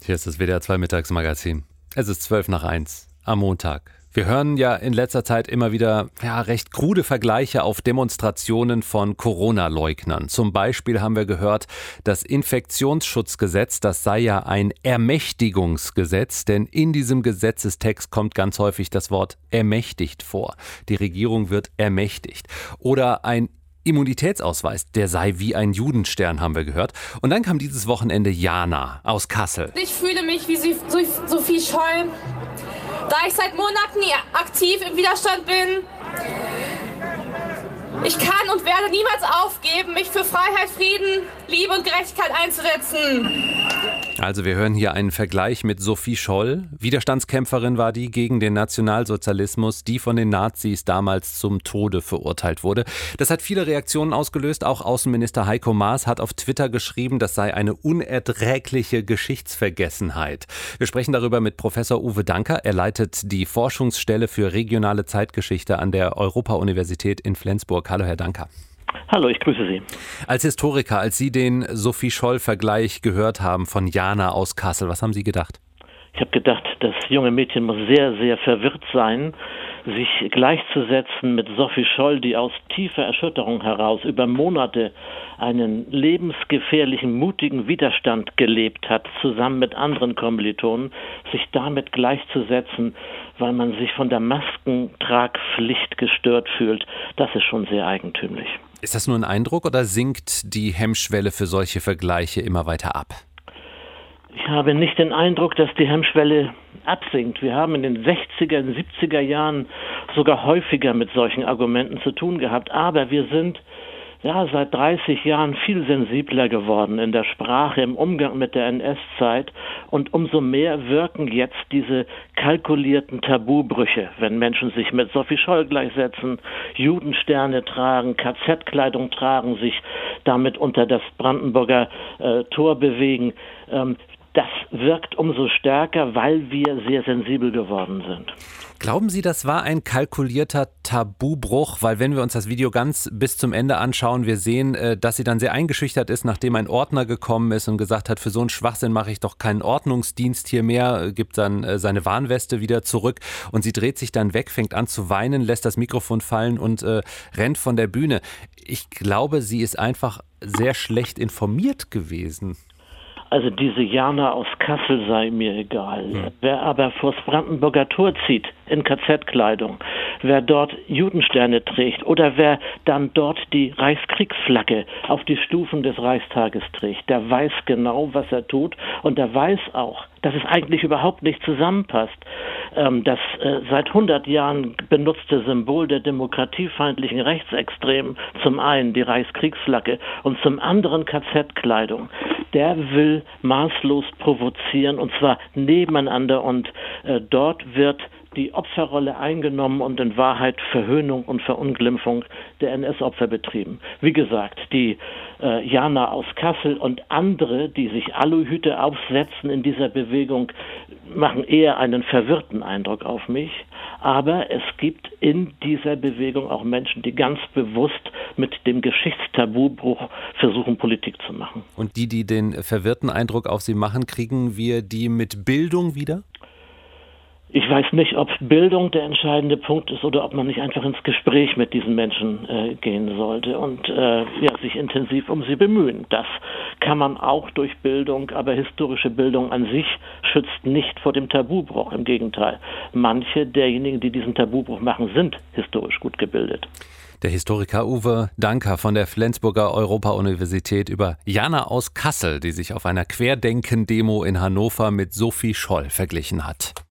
Hier ist das WDR 2 Mittagsmagazin. Es ist 12:05 am Montag. Wir hören ja in letzter Zeit immer wieder recht krude Vergleiche auf Demonstrationen von Corona-Leugnern. Zum Beispiel haben wir gehört, das Infektionsschutzgesetz, das sei ja ein Ermächtigungsgesetz, denn in diesem Gesetzestext kommt ganz häufig das Wort ermächtigt vor. Die Regierung wird ermächtigt. Oder ein Immunitätsausweis, der sei wie ein Judenstern, haben wir gehört. Und dann kam dieses Wochenende Jana aus Kassel. Ich fühle mich wie Sophie Scholl, da ich seit Monaten aktiv im Widerstand bin. Ich kann und werde niemals aufgeben, mich für Freiheit, Frieden, Liebe und Gerechtigkeit einzusetzen. Also wir hören hier einen Vergleich mit Sophie Scholl. Widerstandskämpferin war die gegen den Nationalsozialismus, die von den Nazis damals zum Tode verurteilt wurde. Das hat viele Reaktionen ausgelöst. Auch Außenminister Heiko Maas hat auf Twitter geschrieben, das sei eine unerträgliche Geschichtsvergessenheit. Wir sprechen darüber mit Professor Uwe Danker. Er leitet die Forschungsstelle für regionale Zeitgeschichte an der Europa-Universität in Flensburg. Hallo, Herr Danker. Hallo, ich grüße Sie. Als Historiker, als Sie den Sophie Scholl-Vergleich gehört haben von Jana aus Kassel, was haben Sie gedacht? Ich habe gedacht, das junge Mädchen muss sehr, sehr verwirrt sein, sich gleichzusetzen mit Sophie Scholl, die aus tiefer Erschütterung heraus über Monate einen lebensgefährlichen, mutigen Widerstand gelebt hat, zusammen mit anderen Kommilitonen, sich damit gleichzusetzen, weil man sich von der Maskentragpflicht gestört fühlt, das ist schon sehr eigentümlich. Ist das nur ein Eindruck oder sinkt die Hemmschwelle für solche Vergleiche immer weiter ab? Ich habe nicht den Eindruck, dass die Hemmschwelle absinkt. Wir haben in den 60er, 70er Jahren sogar häufiger mit solchen Argumenten zu tun gehabt. Aber wir sind seit 30 Jahren viel sensibler geworden in der Sprache, im Umgang mit der NS-Zeit. Und umso mehr wirken jetzt diese kalkulierten Tabubrüche, wenn Menschen sich mit Sophie Scholl gleichsetzen, Judensterne tragen, KZ-Kleidung tragen, sich damit unter das Brandenburger Tor bewegen. Das wirkt umso stärker, weil wir sehr sensibel geworden sind. Glauben Sie, das war ein kalkulierter Tabubruch? Weil wenn wir uns das Video ganz bis zum Ende anschauen, wir sehen, dass sie dann sehr eingeschüchtert ist, nachdem ein Ordner gekommen ist und gesagt hat, für so einen Schwachsinn mache ich doch keinen Ordnungsdienst hier mehr, gibt dann seine Warnweste wieder zurück und sie dreht sich dann weg, fängt an zu weinen, lässt das Mikrofon fallen und rennt von der Bühne. Ich glaube, sie ist einfach sehr schlecht informiert gewesen. Also diese Jana aus Kassel sei mir egal. Ja. Wer aber vors Brandenburger Tor zieht in KZ-Kleidung, wer dort Judensterne trägt oder wer dann dort die Reichskriegsflagge auf die Stufen des Reichstages trägt, der weiß genau, was er tut und der weiß auch, dass es eigentlich überhaupt nicht zusammenpasst. Das seit 100 Jahren benutzte Symbol der demokratiefeindlichen Rechtsextremen, zum einen die Reichskriegsflagge und zum anderen KZ-Kleidung, der will maßlos provozieren und zwar nebeneinander und dort wird die Opferrolle eingenommen und in Wahrheit Verhöhnung und Verunglimpfung der NS-Opfer betrieben. Wie gesagt, die Jana aus Kassel und andere, die sich Aluhüte aufsetzen in dieser Bewegung, machen eher einen verwirrten Eindruck auf mich. Aber es gibt in dieser Bewegung auch Menschen, die ganz bewusst mit dem Geschichtstabubruch versuchen, Politik zu machen. Und die den verwirrten Eindruck auf sie machen, kriegen wir die mit Bildung wieder? Ich weiß nicht, ob Bildung der entscheidende Punkt ist oder ob man nicht einfach ins Gespräch mit diesen Menschen gehen sollte und sich intensiv um sie bemühen. Das kann man auch durch Bildung, aber historische Bildung an sich schützt nicht vor dem Tabubruch. Im Gegenteil, manche derjenigen, die diesen Tabubruch machen, sind historisch gut gebildet. Der Historiker Uwe Danker von der Flensburger Europa-Universität über Jana aus Kassel, die sich auf einer Querdenken-Demo in Hannover mit Sophie Scholl verglichen hat.